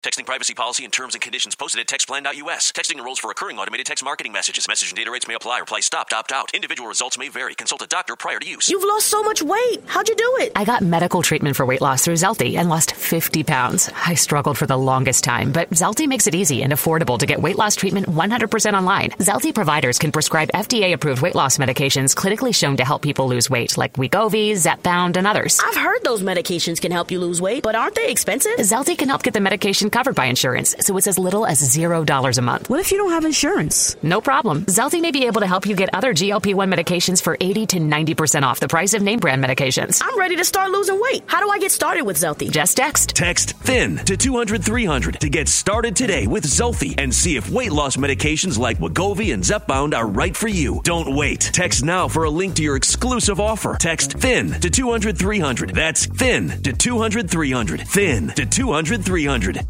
Texting privacy policy and terms and conditions posted at textplan.us. Texting enrolls for recurring automated text marketing messages. Message and data rates may apply. Reply stop, opt out. Individual results may vary. Consult a doctor prior to use. You've lost so much weight. How'd you do it? I got medical treatment for weight loss through Zelty and lost 50 pounds. I struggled for the longest time, but Zelty makes it easy and affordable to get weight loss treatment 100% online. Zelty providers can prescribe FDA-approved weight loss medications clinically shown to help people lose weight, like Wegovy, Zepbound, and others. I've heard those medications can help you lose weight, but aren't they expensive? Zelty can help get the medication covered by insurance, so it's as little as $0 a month. What if you don't have insurance? No problem. Zelty may be able to help you get other GLP-1 medications for 80 to 90% off the price of name brand medications. I'm ready to start losing weight. How do I get started with Zelty? Just text. Text THIN to 200-300 to get started today with Zelty and see if weight loss medications like Wegovy and Zepbound are right for you. Don't wait. Text now for a link to your exclusive offer. Text THIN to 200-300. That's THIN to 200-300. THIN to 200-300.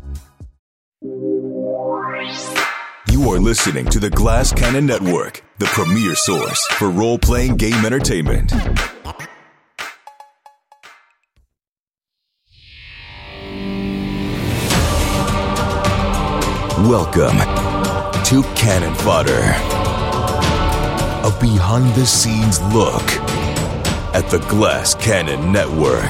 You are listening to the Glass Cannon Network, the premier source for role-playing game entertainment. Welcome to Cannon Fodder, a behind-the-scenes look at the Glass Cannon Network.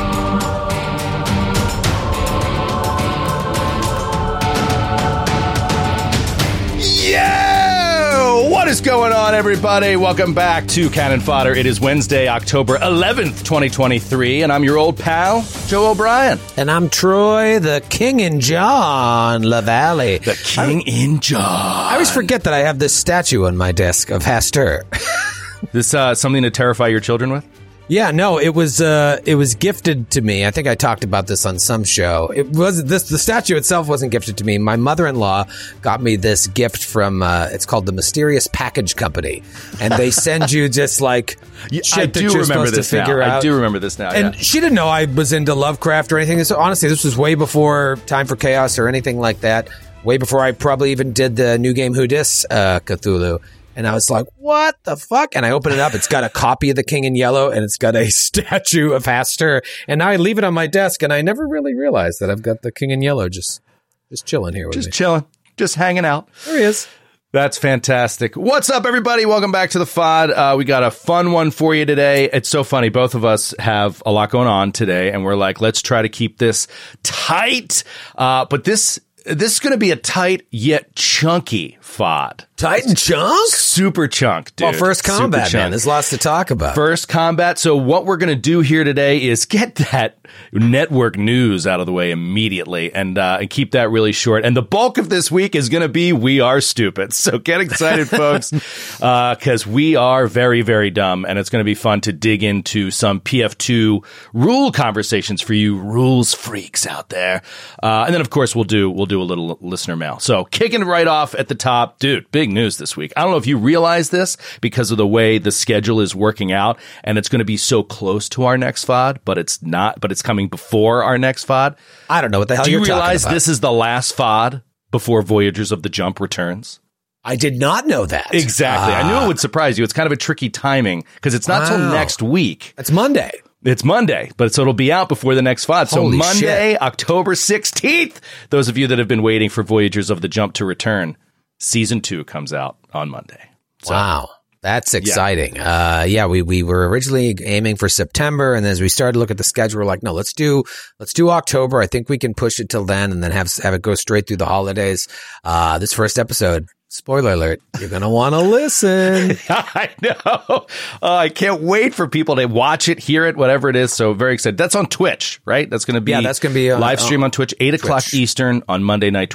What is going on, everybody? Welcome back to Cannon Fodder. It is Wednesday, October 11th, 2023, and I'm your old pal, Joe O'Brien. And I'm Troy, the King in John LaValle. The King in John. I always forget that I have this statue on my desk of Hastur. This something to terrify your children with? Yeah, no, it was gifted to me. I think I talked about this on some show. The statue itself wasn't gifted to me. My mother-in-law got me this gift from it's called the Mysterious Package Company, and they send you just like shit that you're supposed to figure out. I do remember this now. And she didn't know I was into Lovecraft or anything. So honestly, this was way before Time for Chaos or anything like that. Way before I probably even did the new game Who Dis Cthulhu. And I was like, what the fuck? And I open it up. It's got a copy of The King in Yellow, and it's got a statue of Hastur. And now I leave it on my desk, and I never really realized that I've got The King in Yellow just chilling here with me. Just chilling. Just hanging out. There he is. That's fantastic. What's up, everybody? Welcome back to the FOD. We got a fun one for you today. It's so funny. Both of us have a lot going on today, and we're like, let's try to keep this tight. But this is going to be a tight yet chunky FOD. Tight and chunk? Super chunk, dude. Well, first combat, man. There's lots to talk about. First combat. So what we're going to do here today is get that network news out of the way immediately and keep that really short. And the bulk of this week is going to be We Are Stupid. So get excited, folks, because we are very, very dumb. And it's going to be fun to dig into some PF2 rule conversations for you rules freaks out there. And then, of course, we'll do a little listener mail. So kicking right off at the top, dude, big news this week. I don't know if you realize this because of the way the schedule is working out, and it's going to be so close to our next FOD, but it's not, but it's coming before our next FOD. I don't know what the hell you're talking about. Do you realize this is the last FOD before Voyagers of the Jump returns? I did not know that. Exactly. I knew it would surprise you. It's kind of a tricky timing because it's not till next week. It's Monday. It's Monday, but so it'll be out before the next FOD. So Monday, shit. October 16th, those of you that have been waiting for Voyagers of the Jump to return, Season 2 comes out on Monday. So, wow. That's exciting. Yeah. We were originally aiming for September, and as we started to look at the schedule, we're like, no, let's do October. I think we can push it till then and then have it go straight through the holidays. This first episode, spoiler alert, you're going to want to listen. I know. I can't wait for people to watch it, hear it, whatever it is. So very excited. That's on Twitch, right? That's going to be live stream on Twitch, 8 o'clock Eastern on Monday night,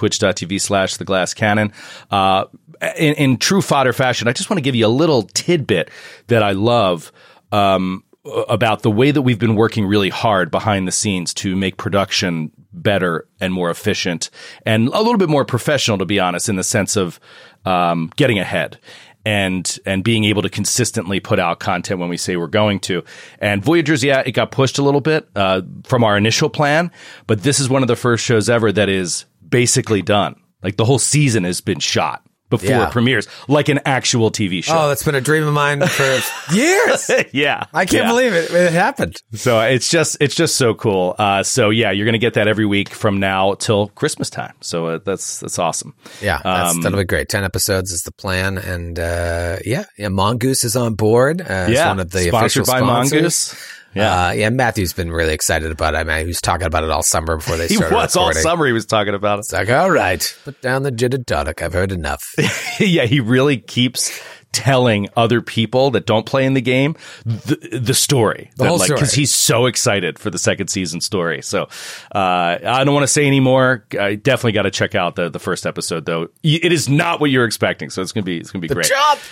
twitch.tv/theglasscannon. In true fodder fashion, I just want to give you a little tidbit that I love about the way that we've been working really hard behind the scenes to make production better and more efficient and a little bit more professional, to be honest, in the sense of getting ahead and being able to consistently put out content when we say we're going to. And Voyagers, yeah, it got pushed a little bit from our initial plan, but this is one of the first shows ever that is basically done. Like the whole season has been shot before Yeah. it premieres, like an actual TV show. Oh, that's been a dream of mine for years. Yeah. I can't Yeah. believe it. It happened. So it's just so cool. So yeah, you're going to get that every week from now till Christmas time. So that's awesome. Yeah, that'll be great. 10 episodes is the plan. And yeah, Mongoose is on board. It's one of the sponsored official by sponsors. Mongoose. Yeah. Matthew's been really excited about it. I mean, he was talking about it all summer before they He started was all recording. summer. He was talking about it. It's like, all right, put down the gin and tonic. I've heard enough. Yeah, he really keeps telling other people that don't play in the game the story. The whole story. Because he's so excited for the second season story. So I don't want to say any more. I definitely got to check out the first episode, though. It is not what you're expecting, so it's gonna be great.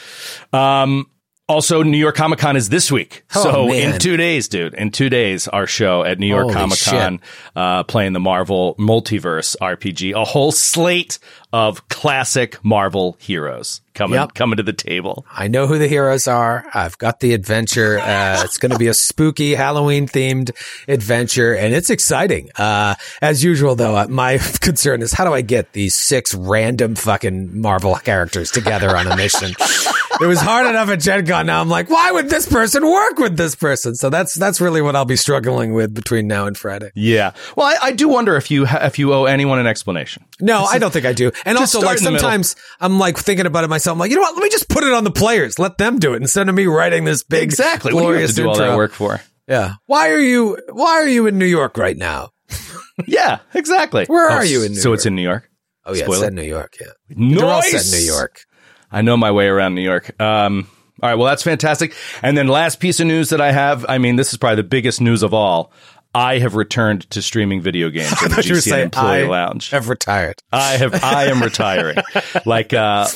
Job. Also, New York Comic Con is this week. Oh, so man. in 2 days, dude, our show at New York Holy Comic Con, playing the Marvel Multiverse RPG, a whole slate of classic Marvel heroes coming to the table. I know who the heroes are. I've got the adventure. It's going to be a spooky Halloween themed adventure, and it's exciting. As usual, though, my concern is how do I get these 6 random fucking Marvel characters together on a mission? It was hard enough at Gen Con. Now I'm like, why would this person work with this person? So that's really what I'll be struggling with between now and Friday. Yeah. Well, I do wonder if you owe anyone an explanation. No, I don't think I do. And Just also, start like, in the middle. sometimes I'm like thinking about it myself. I'm like, you know what? Let me just put it on the players. Let them do it instead of me writing this big, Exactly. What do you have glorious to do all intro. that work for? Yeah. Why are you in New York right now? Yeah, exactly. Where are you in New So York? it's in New York. Oh yeah, Spoiler. it's set in New York. Yeah, Nice. they're all set in New York. I know my way around New York. All right, well, that's fantastic. And then last piece of news that I have, I mean, this is probably the biggest news of all. I have returned to streaming video games in the thought you were GCN saying Employee Lounge. I've retired. I am retiring. Like,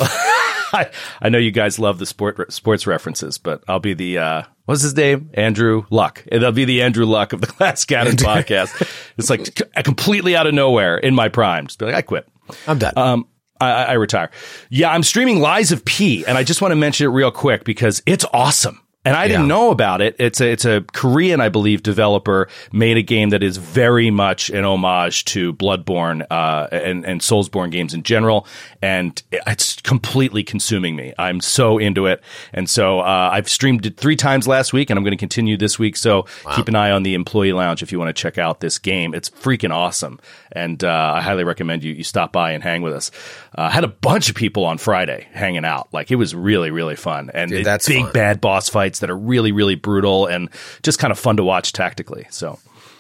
I know you guys love the sports references, but I'll be the, what's his name? Andrew Luck. It'll be the Andrew Luck of the Glass Cannon podcast. It's like completely out of nowhere in my prime. Just be like, I quit. I'm done. I retire. Yeah, I'm streaming Lies of P, and I just want to mention it real quick because it's awesome. And I didn't know about it. It's a Korean, I believe, developer made a game that is very much an homage to Bloodborne and Soulsborne games in general. And it's completely consuming me. I'm so into it. And so I've streamed it 3 times last week, and I'm going to continue this week. So keep an eye on the Employee Lounge if you want to check out this game. It's freaking awesome. And I highly recommend you stop by and hang with us. Had a bunch of people on Friday hanging out. Like, it was really, really fun. And Dude, that's big fun. bad boss fights that are really, really brutal and just kind of fun to watch tactically. So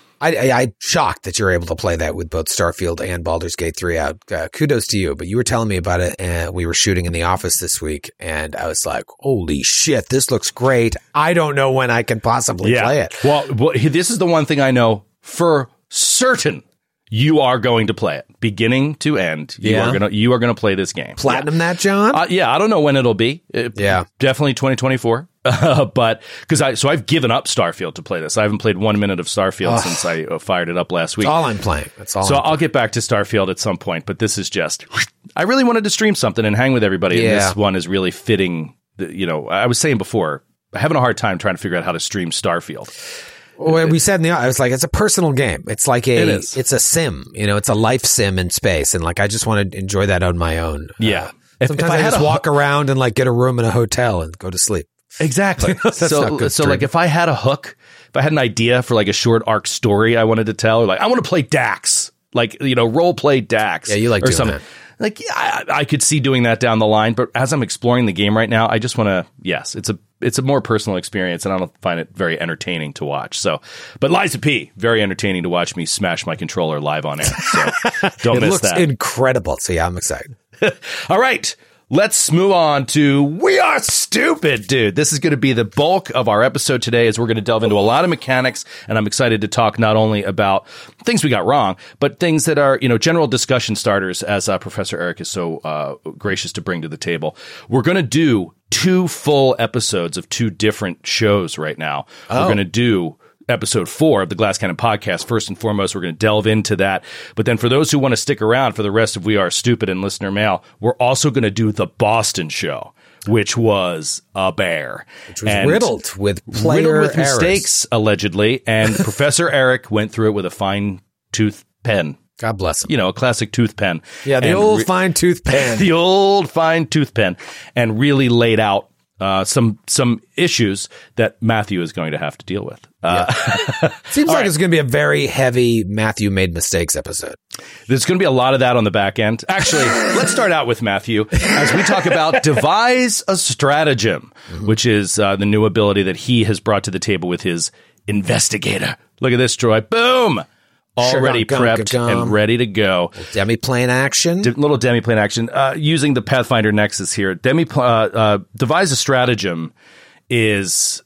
I'm shocked that you're able to play that with both Starfield and Baldur's Gate 3 out. Kudos to you. But you were telling me about it, and we were shooting in the office this week, and I was like, holy shit, this looks great. I don't know when I can possibly play it. Well, this is the one thing I know for certain. You are going to play it, beginning to end. You are gonna play this game. Platinum that, John? I don't know when it'll be. Definitely 2024. But I've given up Starfield to play this. I haven't played 1 minute of Starfield since I fired it up last week. That's all I'm playing. That's all. So I'll get back to Starfield at some point. But this is just, I really wanted to stream something and hang with everybody. And this one is really fitting. I was saying before, I'm having a hard time trying to figure out how to stream Starfield. Well, we said I was like, it's a personal game. It's like it's a sim, it's a life sim in space. And like, I just want to enjoy that on my own. Yeah. Sometimes I just walk around and like get a room in a hotel and go to sleep. Exactly. So like if I had a hook, if I had an idea for like a short arc story I wanted to tell, or like, I want to play Dax, like, role play Dax. Yeah, you like or doing something. that. Like, yeah, I could see doing that down the line, but as I'm exploring the game right now, I just want to, it's a more personal experience, and I don't find it very entertaining to watch. So, but Lies of P, very entertaining to watch me smash my controller live on air. So don't miss that. It looks incredible. So yeah, I'm excited. All right. Let's move on to We Are Stupid, dude. This is going to be the bulk of our episode today, as we're going to delve into a lot of mechanics, and I'm excited to talk not only about things we got wrong, but things that are, general discussion starters, as Professor Eric is so gracious to bring to the table. We're going to do 2 full episodes of 2 different shows right now. We're going to do episode 4 of the Glass Cannon podcast. First and foremost, we're going to delve into that. But then for those who want to stick around for the rest of We Are Stupid and listener mail, we're also going to do the Boston show, which was a bear. Which was riddled with errors. Mistakes, allegedly. And Professor Eric went through it with a fine-tooth pen. God bless him. You know, a classic tooth pen. Yeah, the old fine tooth pen. The old fine tooth pen, and really laid out some issues that Matthew is going to have to deal with. Seems like it's going to be a very heavy Matthew made mistakes episode. There's going to be a lot of that on the back end. Actually, let's start out with Matthew as we talk about devise a stratagem, which is the new ability that he has brought to the table with his investigator. Look at this, Troy. Boom! Already prepped and ready to go. Demiplane action. Little demiplane action. Using the Pathfinder Nexus here. Devise a stratagem is...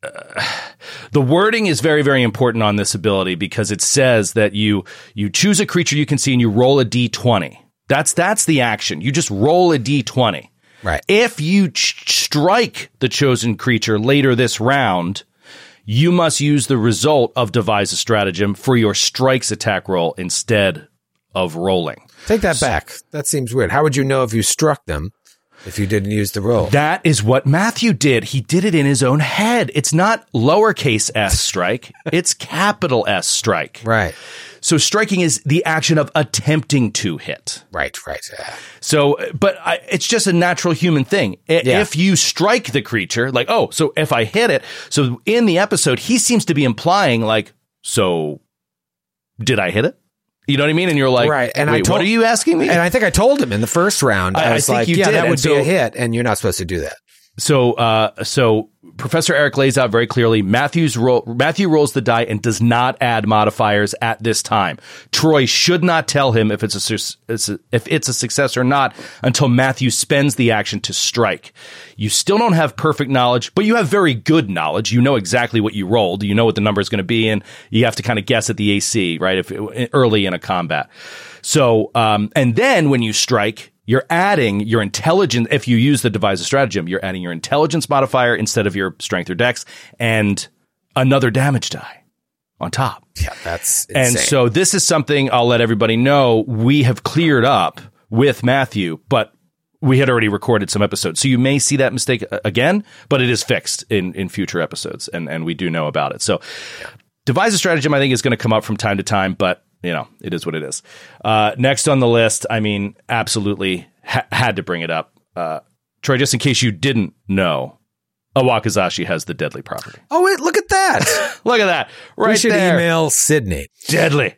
the wording is very, very important on this ability because it says that you choose a creature you can see and you roll a d20. That's the action. You just roll a d20. Right. If you strike the chosen creature later this round... you must use the result of devise a stratagem for your strikes attack roll instead of rolling. Take that back. That seems weird. How would you know if you struck them if you didn't use the roll? That is what Matthew did. He did it in his own head. It's not lowercase s strike. It's capital S strike. Right. So striking is the action of attempting to hit. Right. So, but it's just a natural human thing. If you strike the creature, like, oh, so if I hit it, so in the episode, he seems to be implying like, so did I hit it? You know what I mean? And you're like, right. And wait, what are you asking me? And I think I told him in the first round, I was think like, you yeah, did. that And would be a hit. And you're not supposed to do that. So Professor Eric lays out very clearly, Matthew rolls the die and does not add modifiers at this time. Troy should not tell him if it's a success or not until Matthew spends the action to strike. You still don't have perfect knowledge, but you have very good knowledge. You know exactly what you rolled. You know what the number is going to be, and you have to kind of guess at the AC, right? Early in a combat. So, and then when you strike, you're adding your intelligence. If you use the devise a stratagem, you're adding your intelligence modifier instead of your strength or dex and another damage die on top. Yeah, that's insane. And so this is something I'll let everybody know we have cleared up with Matthew, but we had already recorded some episodes. So you may see that mistake again, but it is fixed in future episodes, and we do know about it. So devise a stratagem, I think, is going to come up from time to time, but you know, it is what it is. Next on the list, I mean, absolutely had to bring it up. Troy, just in case you didn't know, a Wakizashi has the deadly property. Oh, wait, look at that. Look at that. Right there. We should email Sydney. Deadly.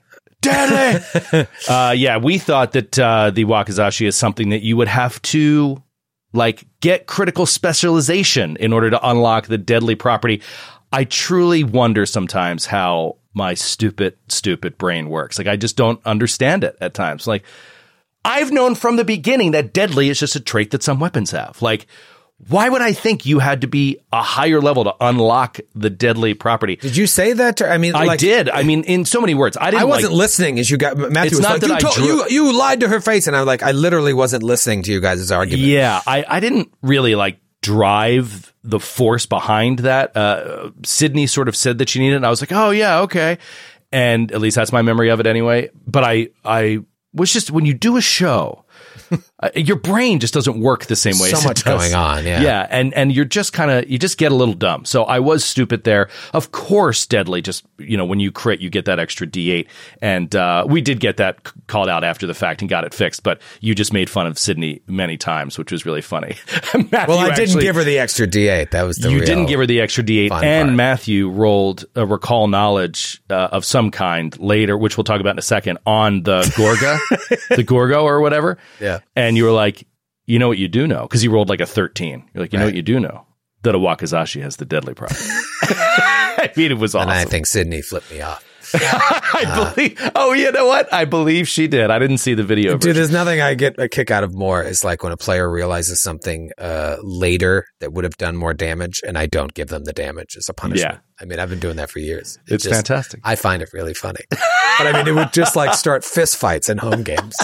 Yeah, we thought that the Wakizashi is something that you would have to, like, get critical specialization in order to unlock the deadly property. I truly wonder sometimes how my stupid brain works. Like, I just don't understand it at times. Like, I've known from the beginning that deadly is just a trait that some weapons have. Like, why would I think you had to be a higher level to unlock the deadly property? Did you say that? I mean, I did. I mean, in so many words. I wasn't listening as you got, Matthew was like, you lied to her face. And I'm like, I literally wasn't listening to you guys' argument. Yeah. I didn't really like drive the force behind that. Sydney sort of said that she needed it. And I was like, oh yeah, okay. And at least that's my memory of it anyway. But I was just, when you do a show, your brain just doesn't work the same way. So much going on. Yeah. Yeah. And you're just you just get a little dumb. So I was stupid there. Of course, deadly, just, you know, when you crit, you get that extra D8. And, we did get that called out after the fact and got it fixed, but you just made fun of Sydney many times, which was really funny. Well, I didn't give her the extra D8. That was you didn't give her the extra D8, and part. Matthew rolled a recall knowledge of some kind later, which we'll talk about in a second, on the Gorga, the Gorgo or whatever. Yeah. And you were like, you know what you do know? Because he rolled like a 13. You're like, you know what you do know? That a Wakizashi has the deadly property. I mean, it was awesome. And I think Sydney flipped me off. I believe. Oh, you know what? I believe she did. I didn't see the video. Dude, version. There's nothing I get a kick out of more. Is like when a player realizes something later that would have done more damage, and I don't give them the damage as a punishment. Yeah. I mean, I've been doing that for years. It's just fantastic. I find it really funny. But I mean, it would just like start fist fights in home games.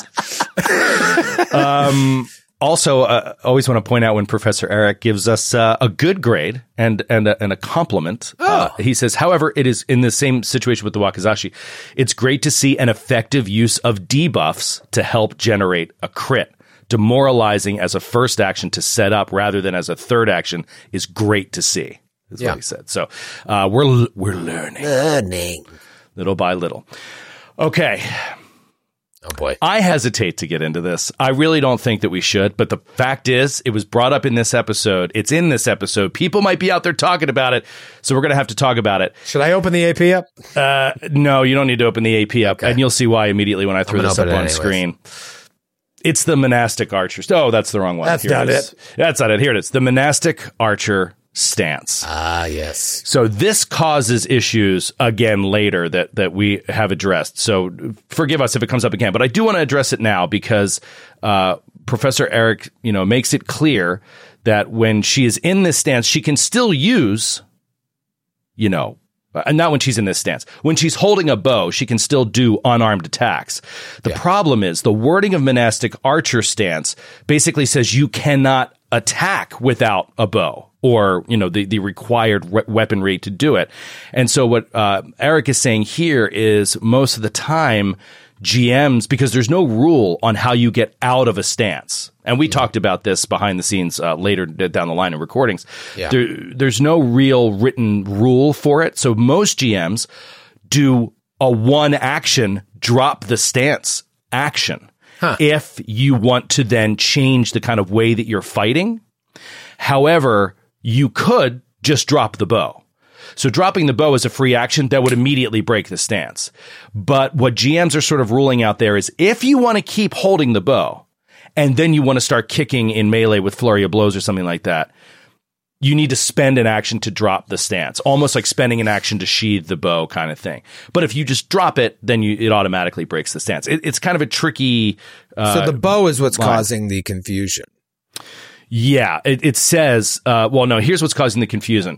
Also, always want to point out when Professor Eric gives us a good grade and a compliment. He says, however, it is in the same situation with the Wakizashi. It's great to see an effective use of debuffs to help generate a crit. Demoralizing as a first action to set up rather than as a third action is great to see. That's what he said. So we're learning little by little. Okay. Oh, boy. I hesitate to get into this. I really don't think that we should. But the fact is, it was brought up in this episode. It's in this episode. People might be out there talking about it. So we're going to have to talk about it. Should I open the AP up? No, you don't need to open the AP up. Okay. And you'll see why immediately when I throw this up on screen. It's the monastic archer. Oh, that's the wrong one. That's not it. That's not it. Here it is. The monastic archer stance. Ah, yes. So this causes issues again later that we have addressed. So forgive us if it comes up again, but I do want to address it now because Professor Eric, makes it clear that when she is in this stance, she can still use, not when she's in this stance. When she's holding a bow, she can still do unarmed attacks. The problem is the wording of monastic archer stance basically says you cannot attack without a bow or, the required weaponry to do it. And so what Eric is saying here is most of the time GMs, because there's no rule on how you get out of a stance. And we talked about this behind the scenes later down the line in recordings. Yeah. There's no real written rule for it. So most GMs do a one action, drop the stance action. If you want to then change the kind of way that you're fighting. However, you could just drop the bow. So dropping the bow is a free action that would immediately break the stance. But what GMs are sort of ruling out there is if you want to keep holding the bow and then you want to start kicking in melee with flurry of blows or something like that, you need to spend an action to drop the stance, almost like spending an action to sheathe the bow kind of thing. But if you just drop it, then it automatically breaks the stance. It's kind of a tricky so the bow is what's causing the confusion. Yeah, it says, here's what's causing the confusion.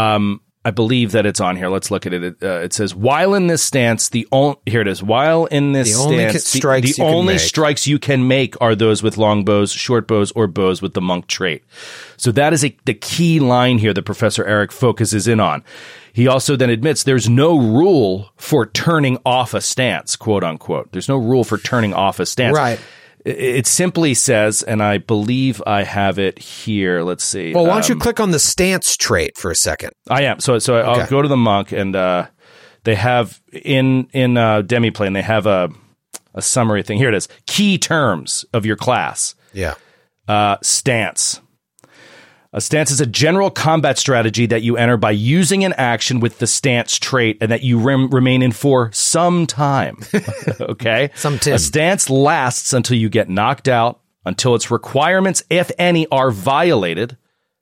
I believe that it's on here. Let's look at it. It says, while in this stance, here it is. While in this stance, the only strikes you can make are those with long bows, short bows, or bows with the monk trait. So that is the key line here that Professor Eric focuses in on. He also then admits there's no rule for turning off a stance, quote unquote. There's no rule for turning off a stance. Right. It simply says, and I believe I have it here. Let's see. Well, why don't you click on the stance trait for a second? I am. So I'll go to the monk, and they have in Demiplane, they have a summary thing. Here it is. Key terms of your class. Yeah. Stance. A stance is a general combat strategy that you enter by using an action with the stance trait and that you remain in for some time. Okay? A stance lasts until you get knocked out, until its requirements, if any, are violated,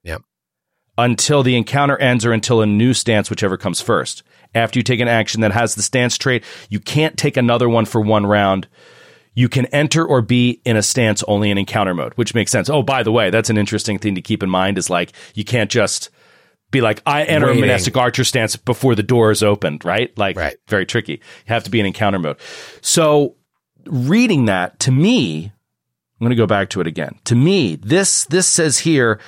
until the encounter ends or until a new stance, whichever comes first. After you take an action that has the stance trait, you can't take another one for one round. You can enter or be in a stance only in encounter mode, which makes sense. Oh, by the way, that's an interesting thing to keep in mind is like, you can't just be like, I enter a monastic archer stance before the door is opened, right? Very tricky. You have to be in encounter mode. So reading that, to me, I'm going to go back to it again. To me, this says here,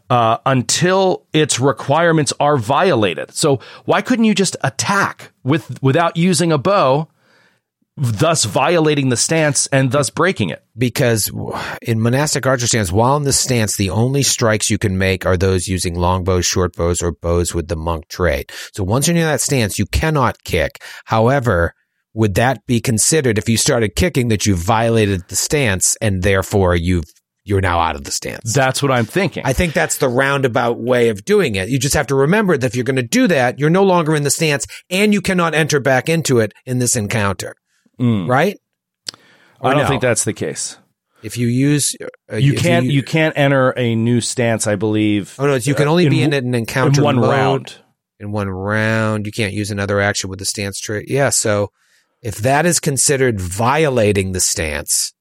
until its requirements are violated. So why couldn't you just attack without using a bow, thus violating the stance and thus breaking it? Because in monastic archer stance, while in the stance, the only strikes you can make are those using long bows, short bows, or bows with the monk trait. So once you're in that stance, you cannot kick. However, would that be considered if you started kicking that you violated the stance and therefore you're now out of the stance? That's what I'm thinking. I think that's the roundabout way of doing it. You just have to remember that if you're going to do that, you're no longer in the stance and you cannot enter back into it in this encounter. Right? I don't think that's the case. If you use, you can't enter a new stance, I believe. Oh no, you can only be in an encounter in one mode. round. In one round, you can't use another action with the stance trait. Yeah, so if that is considered violating the stance,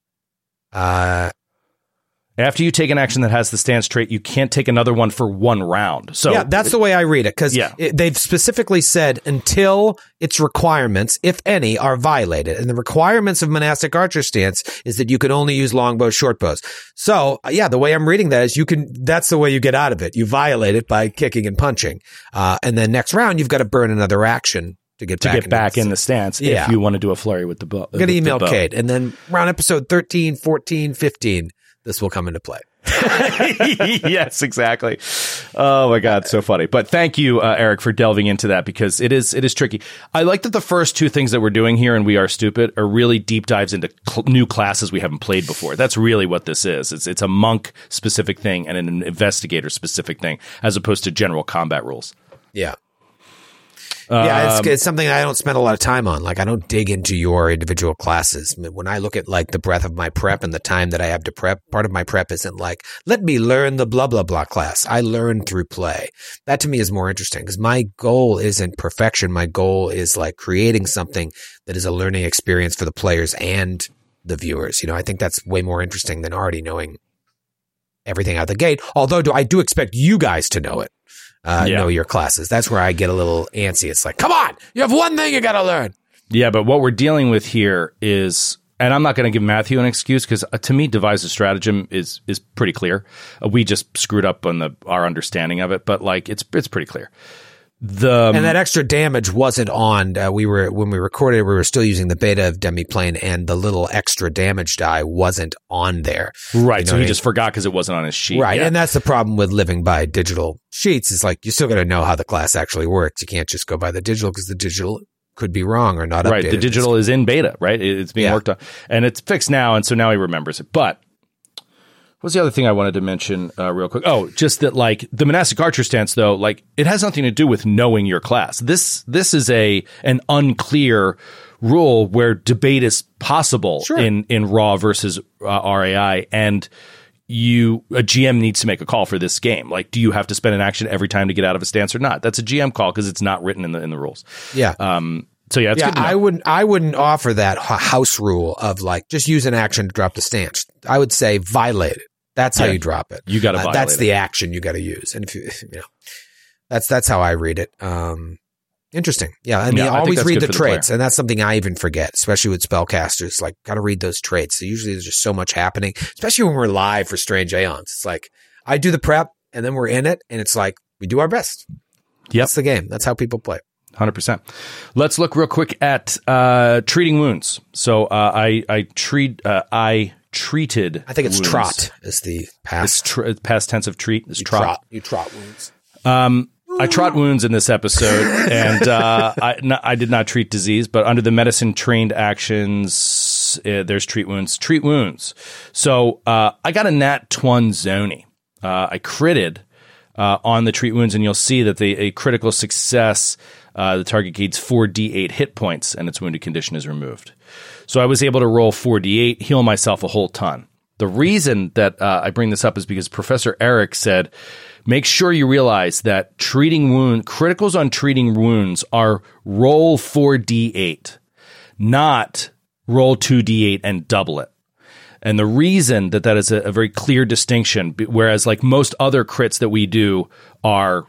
after you take an action that has the stance trait, you can't take another one for one round. So yeah, that's the way I read it, because they've specifically said until its requirements, if any, are violated. And the requirements of monastic archer stance is that you can only use longbows, short bows. So yeah, the way I'm reading that is that's the way you get out of it. You violate it by kicking and punching. And then next round, you've got to burn another action to get back in the stance if you want to do a flurry with the bow. I'm going to email Kate. And then around episode 13, 14, 15, this will come into play. Yes, exactly. Oh my God, so funny. But thank you, Eric, for delving into that because it is tricky. I like that the first two things that we're doing here in We Are Stupid are really deep dives into new classes we haven't played before. That's really what this is. It's a monk specific thing and an investigator specific thing, as opposed to general combat rules. Yeah. Yeah, it's something I don't spend a lot of time on. Like, I don't dig into your individual classes. When I look at, like, the breadth of my prep and the time that I have to prep, part of my prep isn't like, let me learn the blah, blah, blah class. I learn through play. That, to me, is more interesting because my goal isn't perfection. My goal is, like, creating something that is a learning experience for the players and the viewers. You know, I think that's way more interesting than already knowing everything out the gate. Although I do expect you guys to know it. Know your classes. That's where I get a little antsy. It's like, come on, you have one thing you got to learn. Yeah, but what we're dealing with here is, and I'm not going to give Matthew an excuse because to me, devise a stratagem is pretty clear. We just screwed up on our understanding of it, but like it's pretty clear. And that extra damage wasn't on. When we recorded, we were still using the beta of Demiplane, and the little extra damage die wasn't on there. Right. You know so he just forgot because it wasn't on his sheet. Right. Yeah. And that's the problem with living by digital sheets. Is like you still got to know how the class actually works. You can't just go by the digital because the digital could be wrong or not updated. Right. The digital is in beta. Right. It's being worked on, and it's fixed now, and so now he remembers it. But what's the other thing I wanted to mention real quick? Oh, just that like the monastic archer stance, though, like it has nothing to do with knowing your class. This is an unclear rule where debate is possible in raw versus RAI, and a GM needs to make a call for this game. Like, do you have to spend an action every time to get out of a stance or not? That's a GM call because it's not written in the rules. Yeah. So yeah, it's good to know. I wouldn't offer that house rule of like just use an action to drop the stance. I would say violate it. That's how you drop it. You got to violate that's it. the action you got to use. And if you know, that's how I read it. Interesting. Yeah. I mean, always read the traits. And that's something I even forget, especially with spellcasters. Like, got to read those traits. So usually there's just so much happening, especially when we're live for Strange Aeons. It's like, I do the prep and then we're in it. And it's like, we do our best. Yep. That's the game. That's how people play. 100%. Let's look real quick at treating wounds. So I treated. I think it's wounds. trot is the past. It's past tense of treat. Is trot. You trot wounds. I trot wounds in this episode, and I did not treat disease, but under the medicine trained actions, there's treat wounds. Treat wounds. So I got a nat 20 Zoni. I critted on the treat wounds, and you'll see that a critical success, the target gains 4d8 hit points, and its wounded condition is removed. So I was able to roll 4d8, heal myself a whole ton. The reason that I bring this up is because Professor Eric said, make sure you realize that criticals on treating wounds are roll 4d8, not roll 2d8 and double it. And the reason that is a very clear distinction, whereas like most other crits that we do are,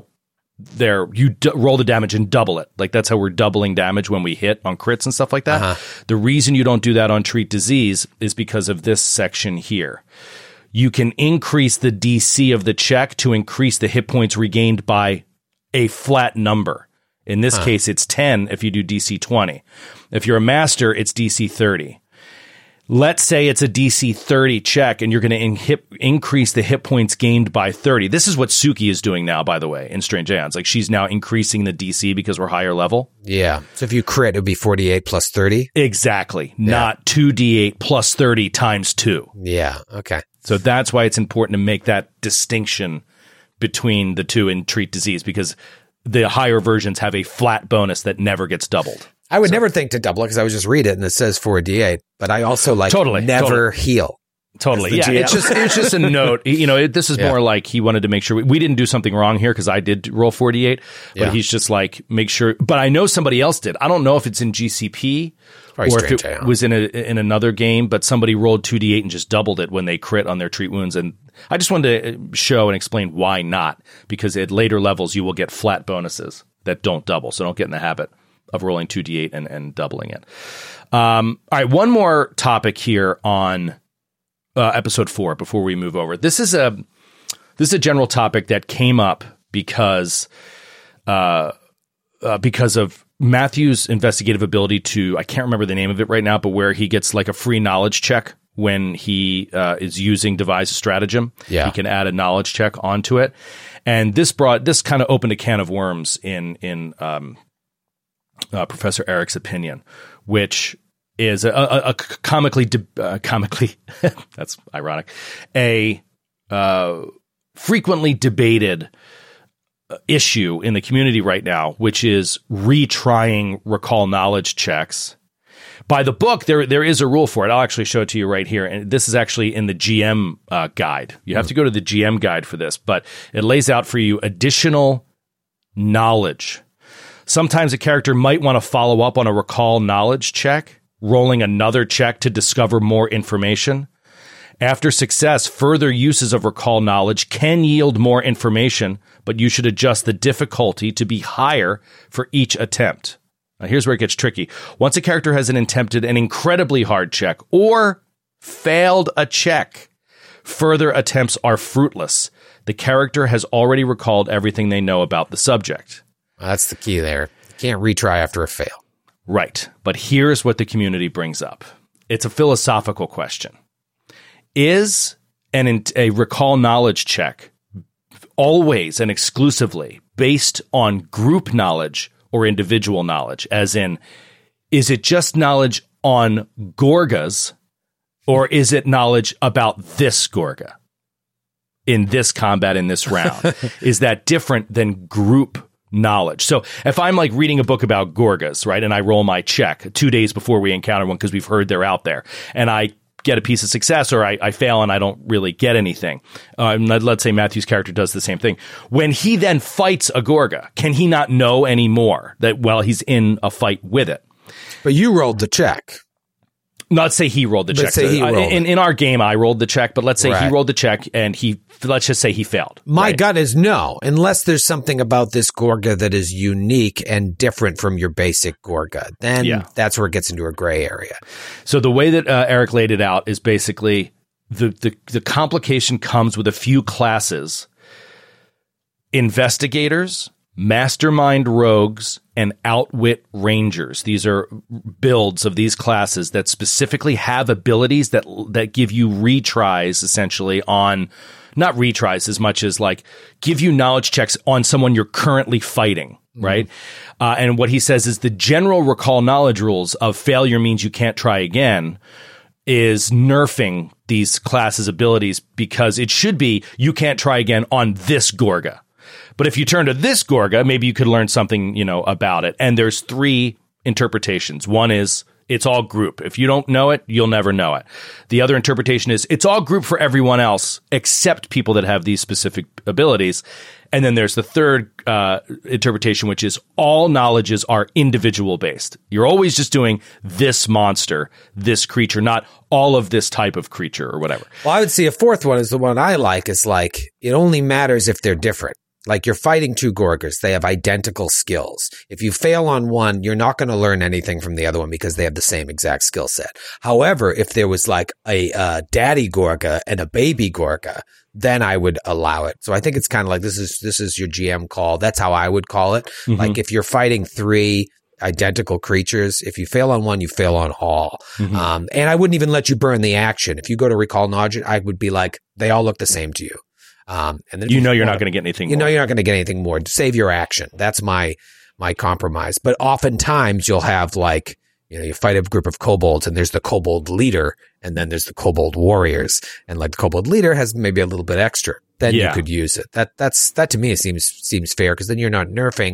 roll the damage and double it. Like that's how we're doubling damage when we hit on crits and stuff like that. Uh-huh. The reason you don't do that on treat disease is because of this section here. You can increase the DC of the check to increase the hit points regained by a flat number. In this case, it's 10 if you do DC 20. If you're a master, it's DC 30. Let's say it's a DC 30 check and you're going to increase the hit points gained by 30. This is what Suki is doing now, by the way, in Strange Aeons. Like she's now increasing the DC because we're higher level. Yeah. So if you crit, it would be 48 plus 30? Exactly. Yeah. Not 2d8 plus 30 times 2. Yeah. Okay. So that's why it's important to make that distinction between the two in treat disease, because the higher versions have a flat bonus that never gets doubled. I would never think to double it because I would just read it and it says 4d8, but I also never heal. Totally. Yeah. It's just a note. This is more like he wanted to make sure we didn't do something wrong here because I did roll 48, but he's just like, make sure. But I know somebody else did. I don't know if it's in GCP or if it was in another game, but somebody rolled 2d8 and just doubled it when they crit on their treat wounds. And I just wanted to show and explain why not, because at later levels, you will get flat bonuses that don't double. So don't get in the habit of rolling 2d8 and doubling it. All right, one more topic here on episode 4 before we move over. This is a general topic that came up because of Matthew's investigative ability to, I can't remember the name of it right now, but where he gets like a free knowledge check when he is using devise a stratagem. Yeah. He can add a knowledge check onto it. And this kind of opened a can of worms in Professor Eric's opinion, which is a comically that's ironic, a frequently debated issue in the community right now, which is retrying recall knowledge checks. By the book, there is a rule for it. I'll actually show it to you right here. And this is actually in the GM guide. You have to go to the GM guide for this, but it lays out for you additional knowledge. Sometimes a character might want to follow up on a recall knowledge check, rolling another check to discover more information. After success, further uses of recall knowledge can yield more information, but you should adjust the difficulty to be higher for each attempt. Now, here's where it gets tricky. Once a character has attempted an incredibly hard check or failed a check, further attempts are fruitless. The character has already recalled everything they know about the subject. That's the key there. You can't retry after a fail. Right. But here's what the community brings up. It's a philosophical question. Is a recall knowledge check always and exclusively based on group knowledge or individual knowledge? As in, is it just knowledge on Gorgas, or is it knowledge about this Gorga in this combat, in this round? Is that different than group knowledge? So if I'm like reading a book about Gorgas, right, and I roll my check 2 days before we encounter one because we've heard they're out there, and I get a piece of success, or I fail and I don't really get anything. Let's say Matthew's character does the same thing. When he then fights a Gorga, can he not know anymore that, well, he's in a fight with it? But you rolled the check. Not say he rolled the check. Say he rolled in our game, I rolled the check, but let's say Right. he rolled the check and let's just say he failed. My right? gut is no, unless there's something about this Gorga that is unique and different from your basic Gorga. Then that's where it gets into a gray area. So the way that Eric laid it out is basically the complication comes with a few classes: investigators, mastermind rogues, and outwit rangers. These are builds of these classes that specifically have abilities that give you retries, essentially, on not retries as much as like give you knowledge checks on someone you're currently fighting, right? And what he says is the general recall knowledge rules of failure means you can't try again is nerfing these classes' abilities, because it should be you can't try again on this Gorga. But if you turn to this Gorga, maybe you could learn something, about it. And there's three interpretations. One is it's all group. If you don't know it, you'll never know it. The other interpretation is it's all group for everyone else except people that have these specific abilities. And then there's the third interpretation, which is all knowledges are individual based. You're always just doing this monster, this creature, not all of this type of creature or whatever. Well, I would see a fourth one is the one I like. Is like it only matters if they're different. Like you're fighting two Gorgas. They have identical skills. If you fail on one, you're not going to learn anything from the other one because they have the same exact skill set. However, if there was like a daddy Gorga and a baby Gorga, then I would allow it. So I think it's kind of like this is your GM call. That's how I would call it. Mm-hmm. Like if you're fighting three identical creatures, if you fail on one, you fail on all. Mm-hmm. And I wouldn't even let you burn the action. If you go to recall knowledge, I would be like, they all look the same to you. And then you're not going to get anything. You're not going to get anything more. Save your action. That's my compromise. But oftentimes you'll have like, you fight a group of kobolds and there's the kobold leader and then there's the kobold warriors. And like the kobold leader has maybe a little bit extra. Then you could use it. That to me seems fair, because then you're not nerfing,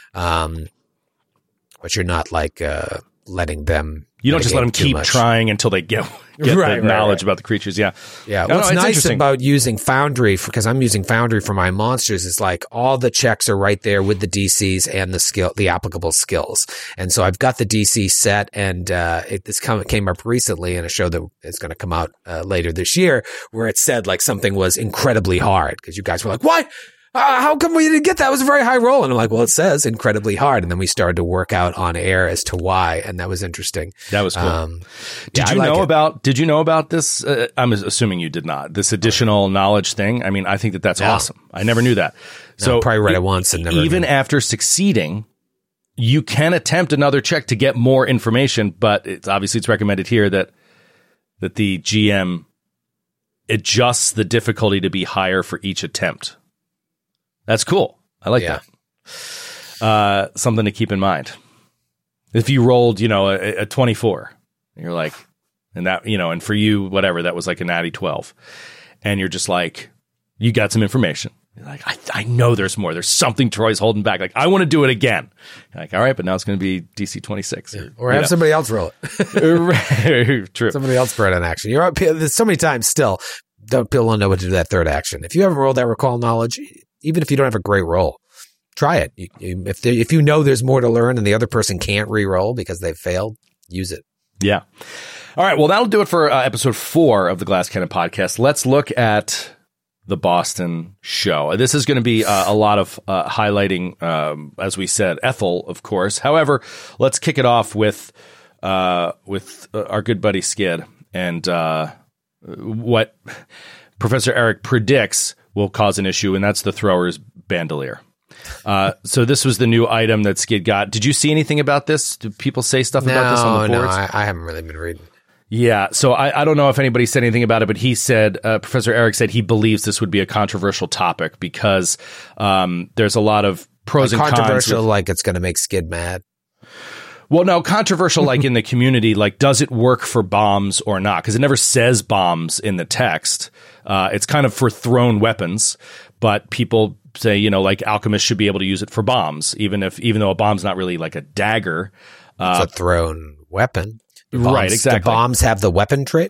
but you're not like letting them. You don't just let them keep trying until they get the knowledge about the creatures. Yeah. Yeah. What's nice about using Foundry, because I'm using Foundry for my monsters, is like all the checks are right there with the DCs and the applicable skills. And so I've got the DC set, and this came up recently in a show that is going to come out later this year, where it said like something was incredibly hard, because you guys were like, "What? How come we didn't get that? It was a very high roll." And I'm like, well, it says incredibly hard. And then we started to work out on air as to why. And that was interesting. That was cool. Did you know about this? I'm assuming you did not. This additional knowledge thing. I mean, I think that's awesome. I never knew that. So I probably read it once and never. Even after succeeding, you can attempt another check to get more information, but it's recommended here that that the GM adjusts the difficulty to be higher for each attempt. That's cool. I like that. Something to keep in mind. If you rolled, a 24, you're like, and that, and for you, whatever, that was like a natty 12. And you're just like, you got some information. You're like, I know there's more. There's something Troy's holding back. Like, I want to do it again. You're like, all right, but now it's going to be DC 26. Yeah. Or have somebody else roll it. True. Somebody else spread an action. You're up. There's so many times still, people don't know what to do that third action. If you haven't rolled that recall knowledge, even if you don't have a great roll, try it. If you know there's more to learn and the other person can't re-roll because they've failed, use it. Yeah. All right. Well, that'll do it for episode 4 of the Glass Cannon podcast. Let's look at the Boston show. This is going to be a lot of highlighting, as we said, Ethel, of course. However, let's kick it off with our good buddy Skid and what Professor Eric predicts will cause an issue, and that's the thrower's bandolier. So this was the new item that Skid got. Did you see anything about this? Did people say stuff about this on the boards? No, I haven't really been reading. Yeah, so I don't know if anybody said anything about it, but he said, Professor Eric said he believes this would be a controversial topic because there's a lot of pros and cons. Controversial, like it's going to make Skid mad? Well, no, controversial like in the community, like does it work for bombs or not? Because it never says bombs in the text. It's kind of for thrown weapons, but people say, like alchemists should be able to use it for bombs, even though a bomb's not really like a dagger. It's a thrown weapon. Right, exactly. Do bombs have the weapon trait?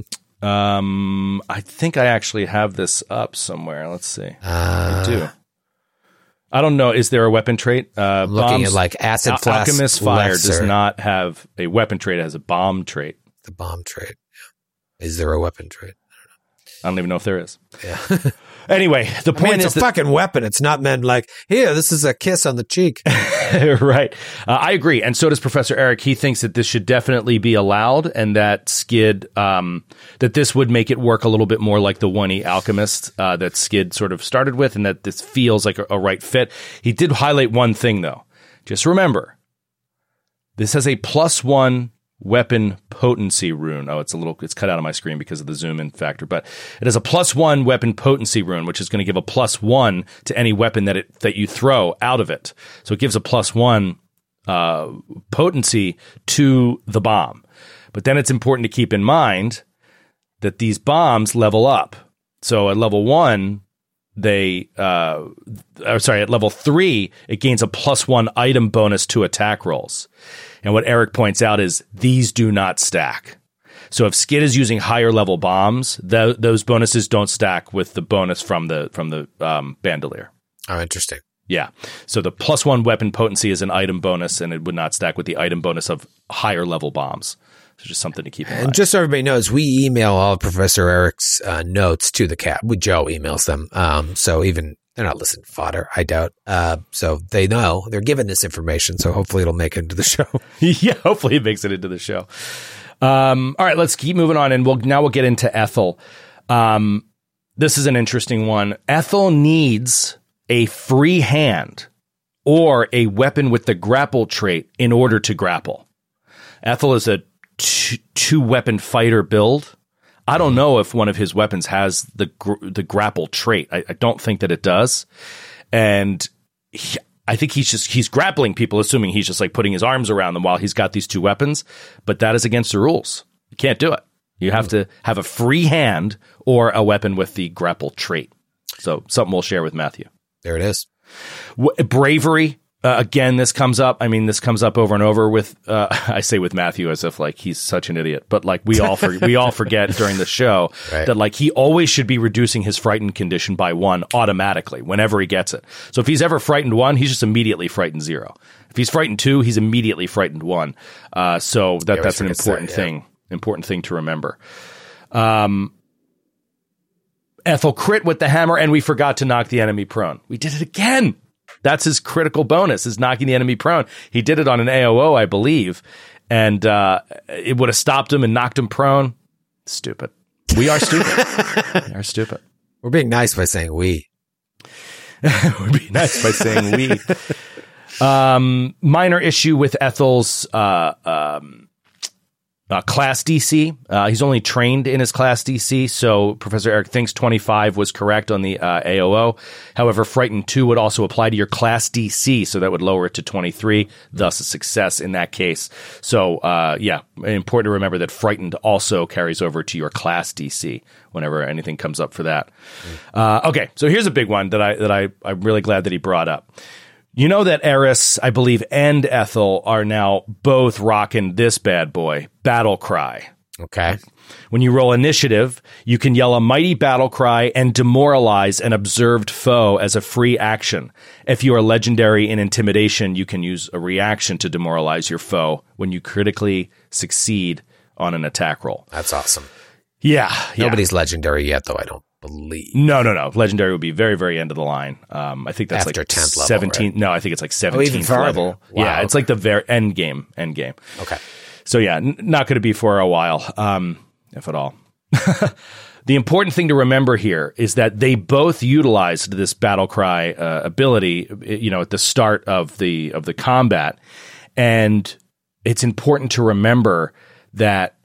I think I actually have this up somewhere. Let's see. I do. I don't know. Is there a weapon trait? I'm looking at like acid flask. Alchemist Fire does not have a weapon trait. It has a bomb trait. The bomb trait. Is there a weapon trait? I don't even know if there is. Yeah. Anyway, the point is it's a fucking weapon. It's not meant like, here, this is a kiss on the cheek. Right. I agree. And so does Professor Eric. He thinks that this should definitely be allowed and that Skid, that this would make it work a little bit more like the 1E Alchemist that Skid sort of started with, and that this feels like a right fit. He did highlight one thing, though. Just remember, this has a +1 weapon potency rune. Oh, it's cut out of my screen because of the zoom in factor, but it has a +1 weapon potency rune, which is going to give a +1 to any weapon that you throw out of it. So it gives a +1 potency to the bomb. But then it's important to keep in mind that these bombs level up. So at level 1, at level 3, it gains a +1 item bonus to attack rolls. And what Eric points out is these do not stack. So if Skid is using higher level bombs, those bonuses don't stack with the bonus from the bandolier. Oh, interesting. Yeah. So the +1 weapon potency is an item bonus, and it would not stack with the item bonus of higher level bombs. So just something to keep in mind. And just so everybody knows, we email all of Professor Eric's notes to the cat. Joe emails them. So even they're not listening fodder, I doubt. So they know they're given this information. So hopefully it'll make it into the show. Yeah, hopefully it makes it into the show. All right, let's keep moving on, and we'll get into Ethel. This is an interesting one. Ethel needs a free hand or a weapon with the grapple trait in order to grapple. Ethel is a 2-weapon fighter build. I don't know if one of his weapons has the grapple trait. I don't think that it does. And I think he's grappling people, assuming he's just like putting his arms around them while he's got these 2 weapons. But that is against the rules. You can't do it. You have to have a free hand or a weapon with the grapple trait. So something we'll share with Matthew. There it is. Bravery. Again, this comes up. I mean, this comes up over and over with, I say with Matthew as if like he's such an idiot, but like we all forget during the show that like he always should be reducing his frightened condition by 1 automatically whenever he gets it. So if he's ever frightened 1, he's just immediately frightened 0. If he's frightened 2, he's immediately frightened 1. So that's an important thing to remember. Ethel crit with the hammer, and we forgot to knock the enemy prone. We did it again. That's his critical bonus, is knocking the enemy prone. He did it on an AOO, I believe, and it would have stopped him and knocked him prone. Stupid. We are stupid. We are stupid. We're being nice by saying we. We're being nice by saying we. Minor issue with Ethel's class DC. He's only trained in his class DC, so Professor Eric thinks 25 was correct on the AOO. However, Frightened 2 would also apply to your class DC, so that would lower it to 23, thus a success in that case. So, important to remember that Frightened also carries over to your class DC whenever anything comes up for that. Okay, so here's a big one that I'm really glad that he brought up. You know that Eris, I believe, and Ethel are now both rocking this bad boy, Battle Cry. Okay. When you roll initiative, you can yell a mighty battle cry and demoralize an observed foe as a free action. If you are legendary in intimidation, you can use a reaction to demoralize your foe when you critically succeed on an attack roll. That's awesome. Yeah. Nobody's legendary yet, though, I don't believe. No. Legendary would be very, very end of the line. I think that's after like 10th level, 17. right? No, I think it's like 17th level. Wow. Yeah, it's like the very end game. Okay. So yeah, not going to be for a while, if at all. The important thing to remember here is that they both utilized this battle cry ability, at the start of the combat, and it's important to remember that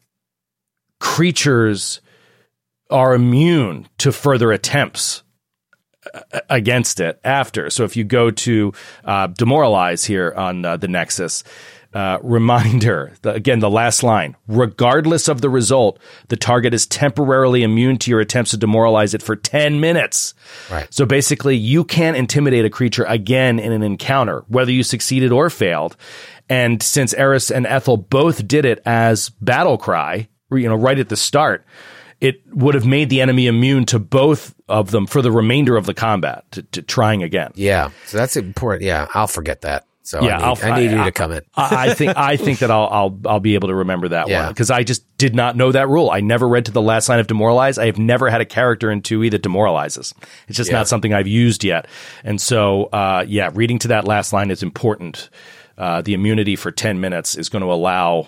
creatures are immune to further attempts against it after. So if you go to demoralize here on the Nexus, reminder, again, the last line, regardless of the result, the target is temporarily immune to your attempts to demoralize it for 10 minutes. Right. So basically, you can't intimidate a creature again in an encounter, whether you succeeded or failed. And since Eris and Ethel both did it as battle cry, right at the start, it would have made the enemy immune to both of them for the remainder of the combat, to trying again. Yeah, so that's important. Yeah, I'll forget that. So yeah, I need you to come in. I think that I'll be able to remember that one, because I just did not know that rule. I never read to the last line of demoralize. I have never had a character in 2E that demoralizes. It's just not something I've used yet. And so, reading to that last line is important. The immunity for 10 minutes is going to allow,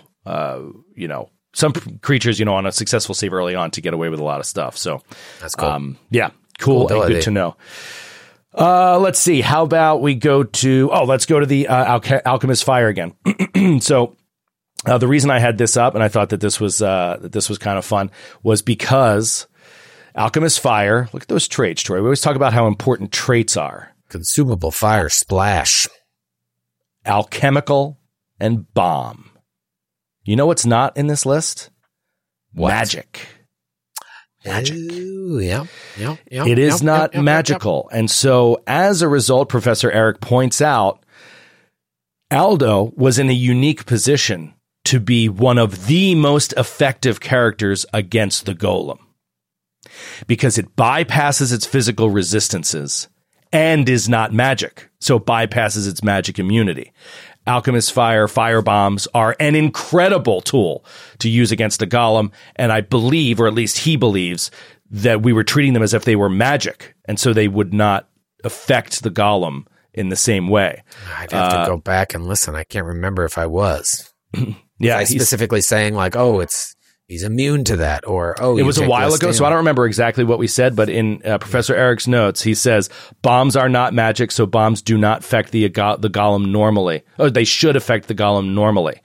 some creatures, on a successful save early on to get away with a lot of stuff. So that's cool. Cool and good to know. Let's see. How about we go to, let's go to the Alchemist Fire again. So the reason I had this up and I thought that this was kind of fun was because Alchemist Fire, look at those traits, Troy. We always talk about how important traits are. Consumable fire splash. Alchemical and bomb. You know what's not in this list? What? Magic. Ooh, yeah. It is not magical. And so as a result, Professor Eric points out, Aldo was in a unique position to be one of the most effective characters against the golem, because it bypasses its physical resistances and is not magic, so it bypasses its magic immunity. Alchemist Fire, fire bombs are an incredible tool to use against a golem, and I believe, or at least he believes, that we were treating them as if they were magic, and so they would not affect the golem in the same way. I'd have to go back and listen. I can't remember if I was. Yeah, I specifically saying like, he's immune to that, or it was a while ago, so I don't remember exactly what we said. But in Professor Eric's notes, he says bombs are not magic, so bombs do not affect the golem normally. Oh, they should affect the golem normally.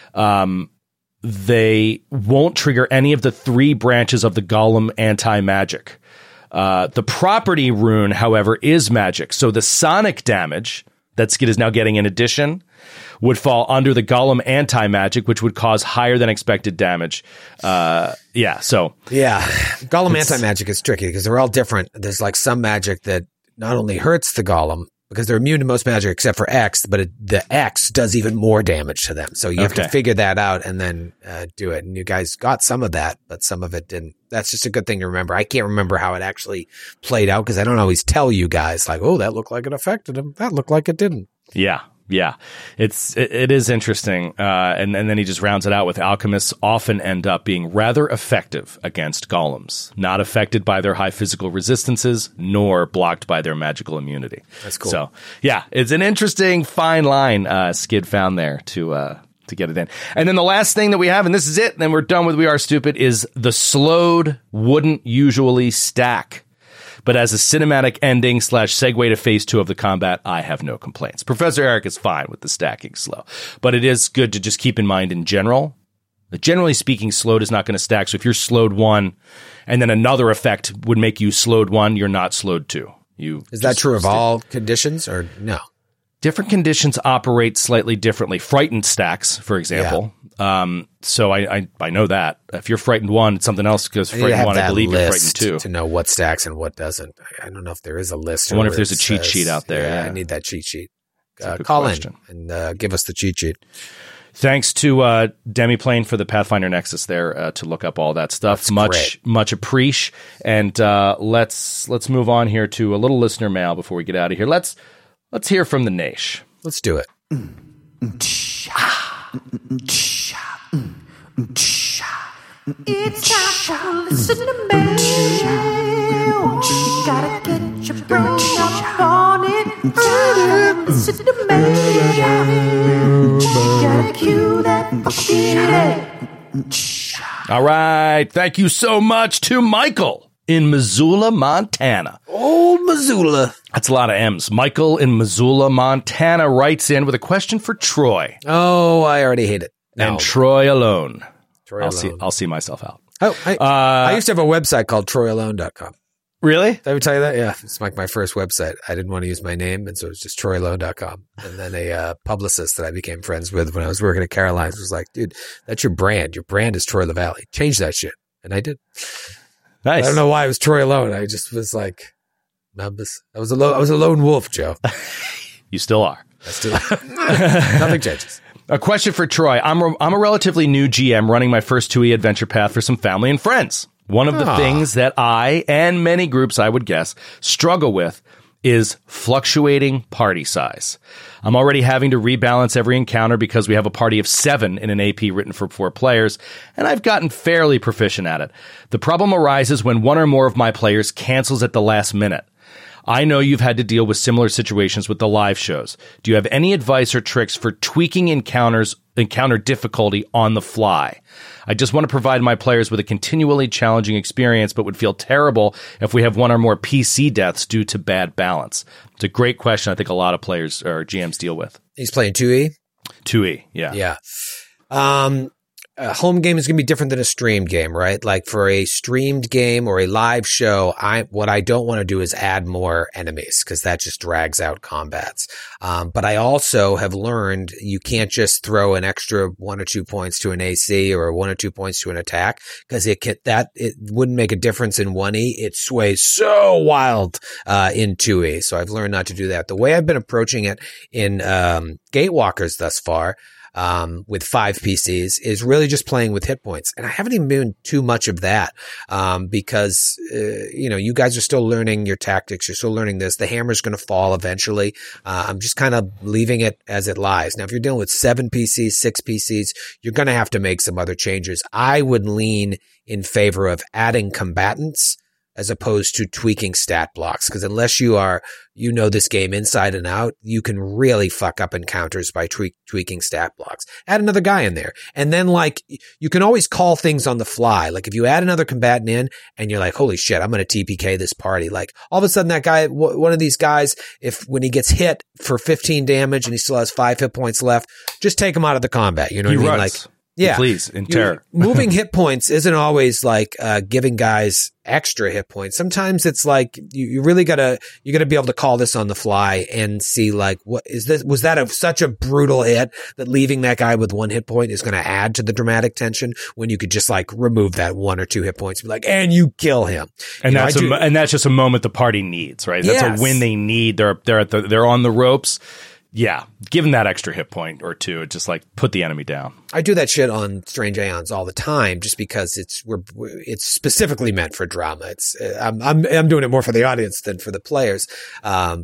They won't trigger any of the 3 branches of the golem anti-magic. The property rune, however, is magic, so the sonic damage that Skid is now getting in addition would fall under the golem anti-magic, which would cause higher than expected damage. Golem anti-magic is tricky because they're all different. There's like some magic that not only hurts the golem because they're immune to most magic except for X, but the X does even more damage to them. So you have to figure that out and then do it. And you guys got some of that, but some of it didn't. That's just a good thing to remember. I can't remember how it actually played out because I don't always tell you guys like, that looked like it affected him. That looked like it didn't. Yeah. It is interesting. And then he just rounds it out with alchemists often end up being rather effective against golems, not affected by their high physical resistances, nor blocked by their magical immunity. That's cool. So, it's an interesting fine line Skid found there to get it in. And then the last thing that we have, and this is it, then we're done with We Are Stupid, is the slowed wouldn't usually stack. But as a cinematic ending / segue to phase 2 of the combat, I have no complaints. Professor Eric is fine with the stacking slow. But it is good to just keep in mind in general Generally speaking, slowed is not going to stack. So if you're slowed 1 and then another effect would make you slowed 1, you're not slowed 2. Is that true of all conditions or no? Different conditions operate slightly differently. Frightened stacks, for example. Yeah. So I know that. If you're frightened 1, it's something else because frightened 1, I believe you're frightened 2. To know what stacks and what doesn't. I don't know if there is a list. I wonder if there's a cheat sheet out there. Yeah, I need that cheat sheet. Call question. In and give us the cheat sheet. Thanks to Demiplane for the Pathfinder Nexus there to look up all that stuff. That's much appreciate. And let's move on here to a little listener mail before we get out of here. Let's hear from the Naish. Let's do it. It's time to listen to mail. You gotta get your brain up on it. Listen to mail. You gotta cue that fucking. All right. Thank you so much to Michael in Missoula, Montana. Old Missoula. That's a lot of M's. Michael in Missoula, Montana writes in with a question for Troy. Oh, I already hate it. And Troy alone. Troy I'll see myself out. Oh, I used to have a website called TroyAlone.com. Really? Did I ever tell you that? Yeah. It's like my first website. I didn't want to use my name, and so it was just TroyAlone.com. And then a publicist that I became friends with when I was working at Caroline's was like, dude, that's your brand. Your brand is Troy LaValle. Change that shit. And I did. Nice. I don't know why it was Troy Alone. I just was like, I was a lone wolf, Joe. You still are. I still nothing changes. A question for Troy. I'm a relatively new GM running my first 2E adventure path for some family and friends. One of the things that I, and many groups I would guess, struggle with is fluctuating party size. I'm already having to rebalance every encounter because we have a party of 7 in an AP written for 4 players, and I've gotten fairly proficient at it. The problem arises when one or more of my players cancels at the last minute. I know you've had to deal with similar situations with the live shows. Do you have any advice or tricks for tweaking encounter difficulty on the fly? I just want to provide my players with a continually challenging experience, but would feel terrible if we have one or more PC deaths due to bad balance. It's a great question I think a lot of players or GMs deal with. He's playing 2E? 2E, yeah. Yeah. A home game is going to be different than a streamed game, right? Like for a streamed game or a live show, what I don't want to do is add more enemies because that just drags out combats. But I also have learned you can't just throw an extra 1 or 2 points to an AC or 1 or 2 points to an attack because it wouldn't make a difference in 1E. It sways so wild in 2E. So I've learned not to do that. The way I've been approaching it in Gatewalkers thus far, with 5 PCs is really just playing with hit points. And I haven't even been too much of that, because, you guys are still learning your tactics. You're still learning this. The hammer's going to fall eventually. I'm just kind of leaving it as it lies. Now, if you're dealing with 7 PCs, 6 PCs, you're going to have to make some other changes. I would lean in favor of adding combatants as opposed to tweaking stat blocks. Because unless you know this game inside and out, you can really fuck up encounters by tweaking stat blocks. Add another guy in there. And then, you can always call things on the fly. Like, if you add another combatant in and you're like, holy shit, I'm going to TPK this party. Like, all of a sudden that guy, one of these guys, when he gets hit for 15 damage and he still has 5 hit points left, just take him out of the combat. You know what I mean? Runs. Yeah. Please, in terror. Moving hit points isn't always like giving guys extra hit points. Sometimes it's like you really gotta be able to call this on the fly and see, like, what is this? Was that such a brutal hit that leaving that guy with 1 hit point is going to add to the dramatic tension when you could just remove that 1 or 2 hit points and be like, and you kill him. And that's just a moment the party needs, right? That's Yes. a win they need. They're on the ropes. Yeah, give them that extra hit point or 2. Just put the enemy down. I do that shit on Strange Aeons all the time, just because it's specifically meant for drama. I'm doing it more for the audience than for the players. I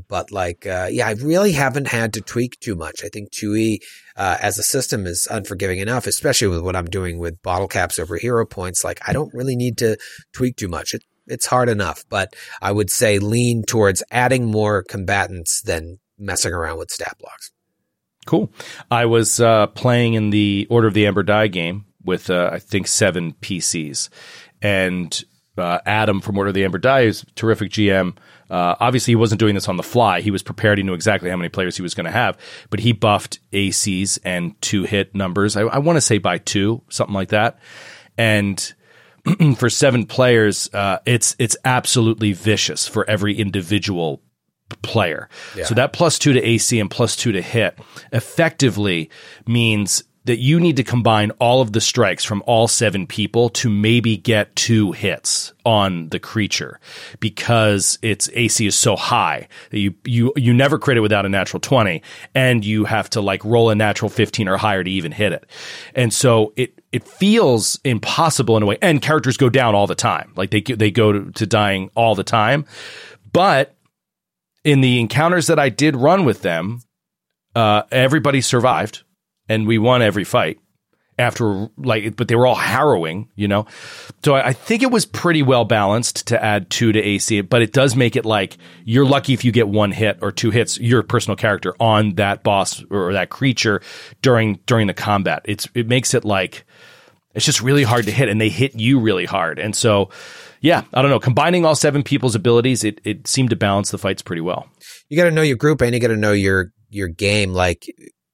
really haven't had to tweak too much. I think 2E as a system is unforgiving enough, especially with what I'm doing with bottle caps over hero points. I don't really need to tweak too much. It's hard enough, but I would say lean towards adding more combatants than messing around with stat blocks. Cool. I was playing in the Order of the Amber Die game with, I think, 7 PCs. And Adam from Order of the Ember Die, is a terrific GM. Obviously, he wasn't doing this on the fly. He was prepared. He knew exactly how many players he was going to have. But he buffed ACs and 2-hit numbers. I want to say by 2, something like that. And for 7 players, it's absolutely vicious for every individual player. Yeah. So that +2 to AC and +2 to hit effectively means that you need to combine all of the strikes from all 7 people to maybe get 2 hits on the creature, because its AC is so high that you never crit it without a natural 20, and you have to like roll a natural 15 or higher to even hit it. And so it feels impossible in a way, and characters go down all the time. Like they go to dying all the time. But in the encounters that I did run with them, everybody survived. And we won every fight after, but they were all harrowing, you know? So I think it was pretty well balanced to add 2 to AC, but it does make it like you're lucky if you get 1 hit or 2 hits, your personal character, on that boss or that creature during the combat. It makes it like it's just really hard to hit, and they hit you really hard. And so, yeah, I don't know. Combining all 7 people's abilities, it seemed to balance the fights pretty well. You got to know your group, and you got to know your game. Like,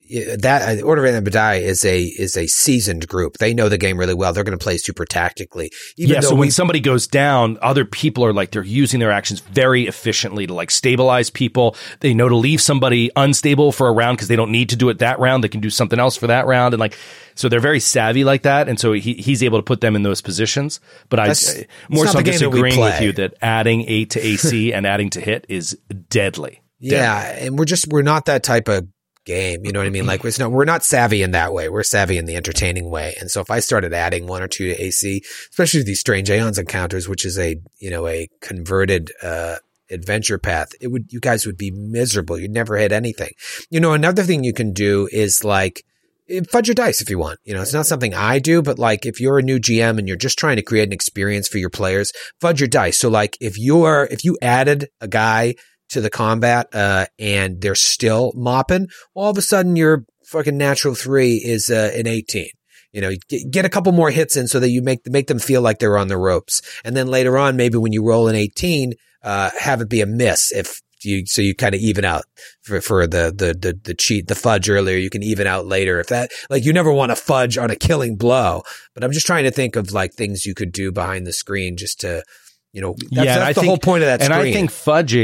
that Order of the Ember Die is a seasoned group. They know the game really well. They're going to play super tactically. So when somebody goes down, other people are like, they're using their actions very efficiently to like stabilize people. They know to leave somebody unstable for a round because they don't need to do it that round. They can do something else for that round, and like, so they're very savvy like that. And so he's able to put them in those positions. But I'm disagreeing with you that adding 8 to AC and adding to hit is deadly. Yeah, and we're not that type of game, you know what I mean? Like, we're not savvy in that way. We're savvy in the entertaining way. And so if I started adding 1 or 2 to AC, especially these Strange Aeons encounters, which is a converted adventure path, you guys would be miserable. You'd never hit anything. You know, another thing you can do is like fudge your dice if you want. You know, it's not something I do, but like if you're a new GM and you're just trying to create an experience for your players, fudge your dice. So like if you added a guy to the combat, and they're still mopping, all of a sudden your fucking natural 3 is an 18. You know, get a couple more hits in so that you make them feel like they're on the ropes. And then later on, maybe when you roll an 18, have it be a miss so you kind of even out for the cheat, the fudge earlier, you can even out later. If that, like, you never want to fudge on a killing blow, but I'm just trying to think of like things you could do behind the screen just to, you know, that's the whole point of that screen. And I think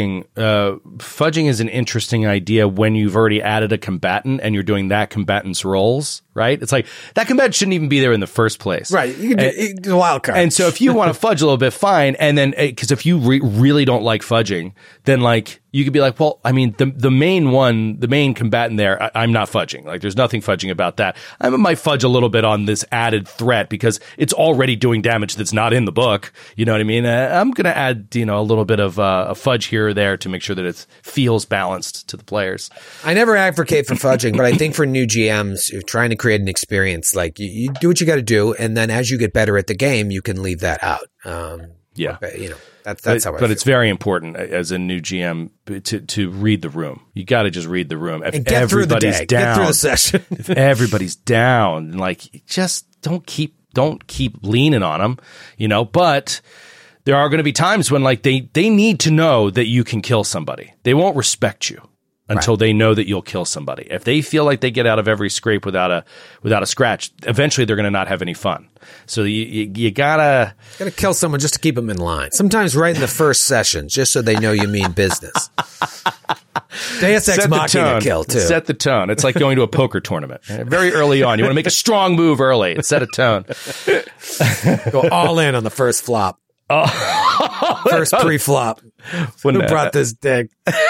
fudging is an interesting idea when you've already added a combatant and you're doing that combatant's rolls, right? It's like that combatant shouldn't even be there in the first place. Right. You can do a wild card. And so if you want to fudge a little bit, fine. And then, because if you really don't like fudging, then like, you could be like, well, I mean, the main combatant there, I'm not fudging. Like, there's nothing fudging about that. I might fudge a little bit on this added threat because it's already doing damage that's not in the book. You know what I mean? I'm going to add, you know, a little bit of a fudge here or there to make sure that it feels balanced to the players. I never advocate for fudging, but I think for new GMs who are trying to create an experience, like you do what you got to do, and then as you get better at the game, you can leave that out. Yeah, you know. That's how I feel. It's very important as a new GM to read the room. You got to just read the room. If and get through the day. Get through the session. If everybody's down, like, just don't keep leaning on them, you know. But there are going to be times when like they need to know that you can kill somebody. They won't respect you until they know that you'll kill somebody. If they feel like they get out of every scrape without a scratch, eventually they're going to not have any fun. So you gotta kill someone just to keep them in line. Sometimes right in the first session, just so they know you mean business. Deus Ex Machina kill too. Set the tone. It's like going to a poker tournament. Very early on, you want to make a strong move early and set a tone. Go all in on the first flop. First pre-flop. Who brought this dick?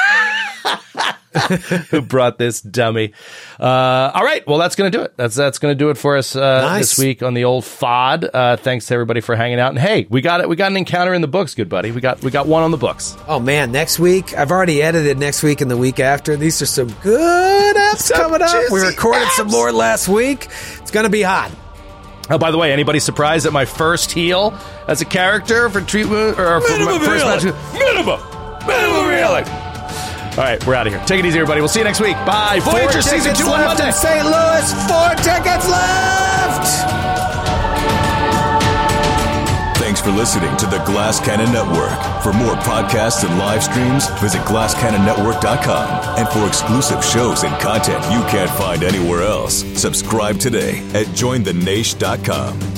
Who brought this dummy? All right. Well, that's going to do it. That's going to do it for us this week on the old FOD. Thanks to everybody for hanging out. And hey, we got it. We got an encounter in the books, good buddy. We got one on the books. Oh man, next week I've already edited next week and the week after. These are some good apps coming up. We recorded some more last week. It's going to be hot. Oh, by the way, anybody surprised at my first heal as a character for treatment or for my first match? Minimum healing. All right, we're out of here. Take it easy, everybody. We'll see you next week. Bye. Voyager Season 2 on Monday. In St. Louis. 4 tickets left. Thanks for listening to the Glass Cannon Network. For more podcasts and live streams, visit glasscannonnetwork.com. And for exclusive shows and content you can't find anywhere else, subscribe today at jointhenation.com.